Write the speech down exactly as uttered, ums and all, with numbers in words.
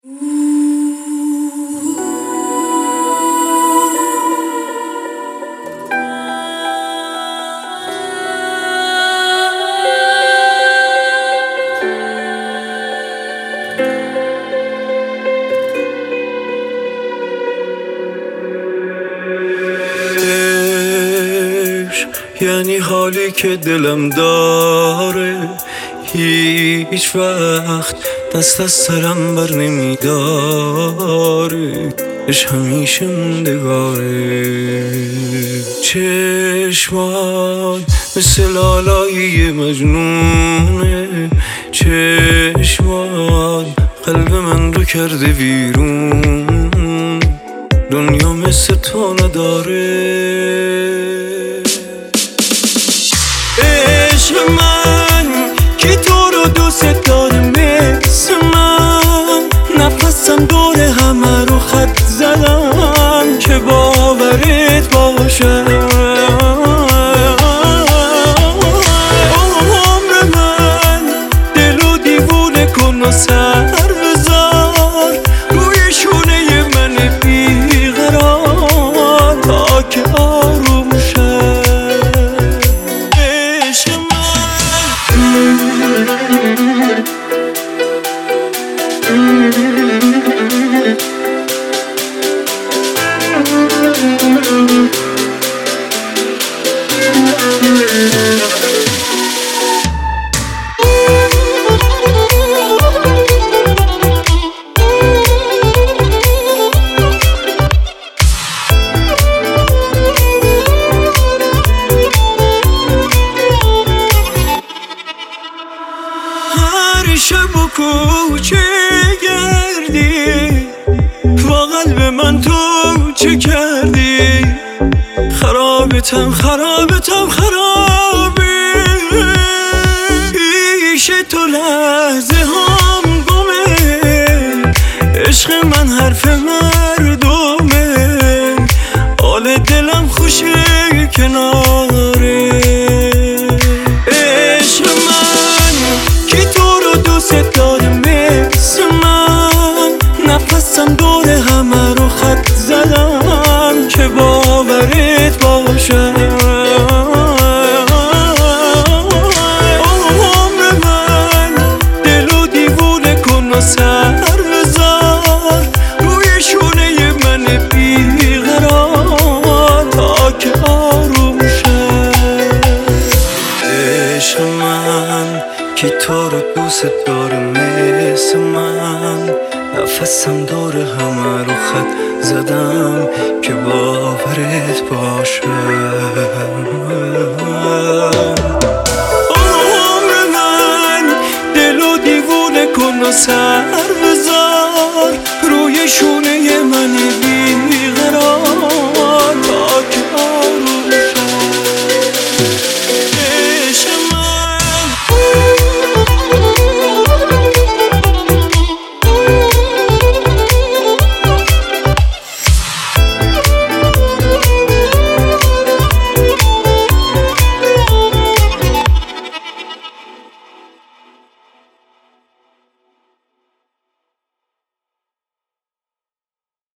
یعنی حالی که دلم داره هیچ وقت دست از سرم بر نمیداره، اش همیشه موندگاره. چشمات مثل لالایی مجنونه، چشمات قلب من رو کرده ویرون، دنیا مثل تو نداره. عشق من که تو رو دوست داره مثل من، نفسم دور همه رو خط زدم که باورت باشه. عمر من دلو دیوونه کن و سر بذار روی شونه من بیقرار تا که آروم شه. هر شب و کوچه گردی با قلب من تو چه کردی؟ خرابتم خرابتم خرابی، پیش تو لحظه هم گمه، عشق من حرف مردمه، حال دلم خوشه کناره. عشق من که تو رو دوست داره مثل من، نفسم دور همه رو خط زدم که باورت باشه. عمر من دلو دیوونه کن و سر بذار روی شونه من بیقرار تا که آروم شه. عشق من که تو رو دوست داره مثل من، نفسم دور همه رو خط زدم که باورت باشه. عمر من دلو دیوونه کن و سر بذار روی شونه